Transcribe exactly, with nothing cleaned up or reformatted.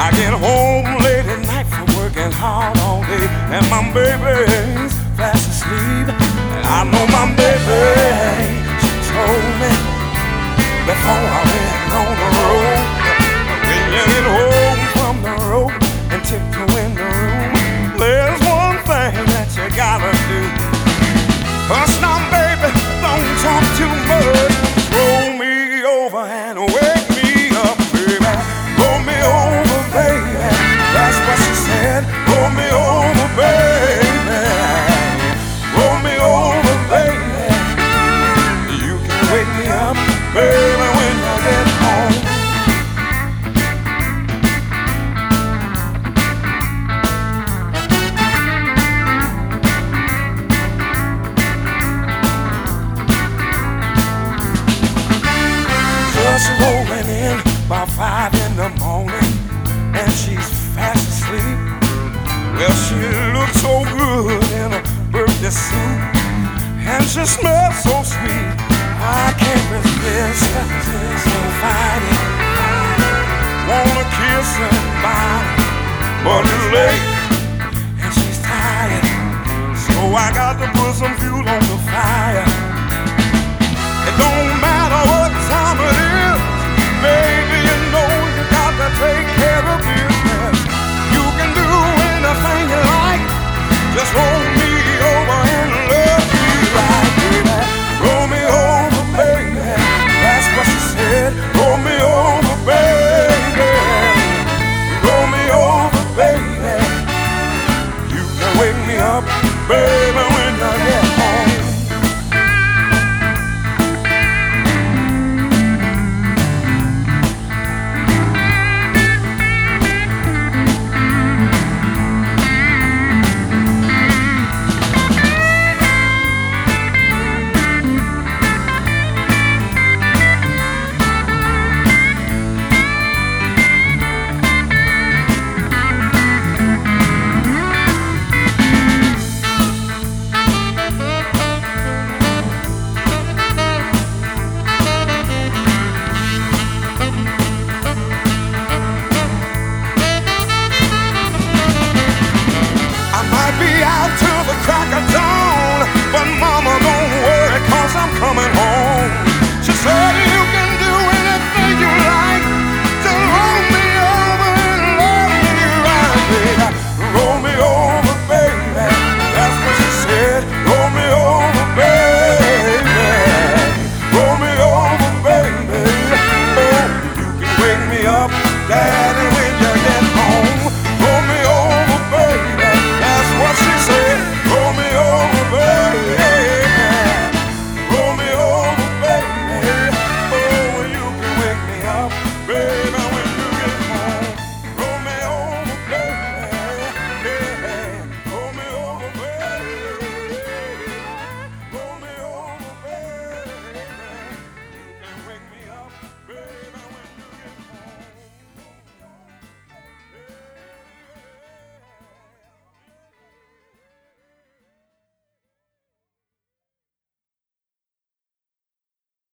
I get home late at night from working hard all day, and my baby's fast asleep. And I know my baby, she told me before I went on the road, when you get home from the road and tiptoe in the room, there's one thing that you gotta do. Hush now, baby, don't talk too much. Roll me over and wake me up, baby. Roll me over, baby. That's what she said. Roll me over, baby. Roll me over, baby. You can wake me up, baby, when you get home. Just rolling in about five in the morning, and she's fast asleep. Well, she looks so good in a birthday suit, and she smells so sweet. I can't resist her, can't fight it. Wanna kiss her body, but it's late and she's tired, so I got to put some fuel on the fire.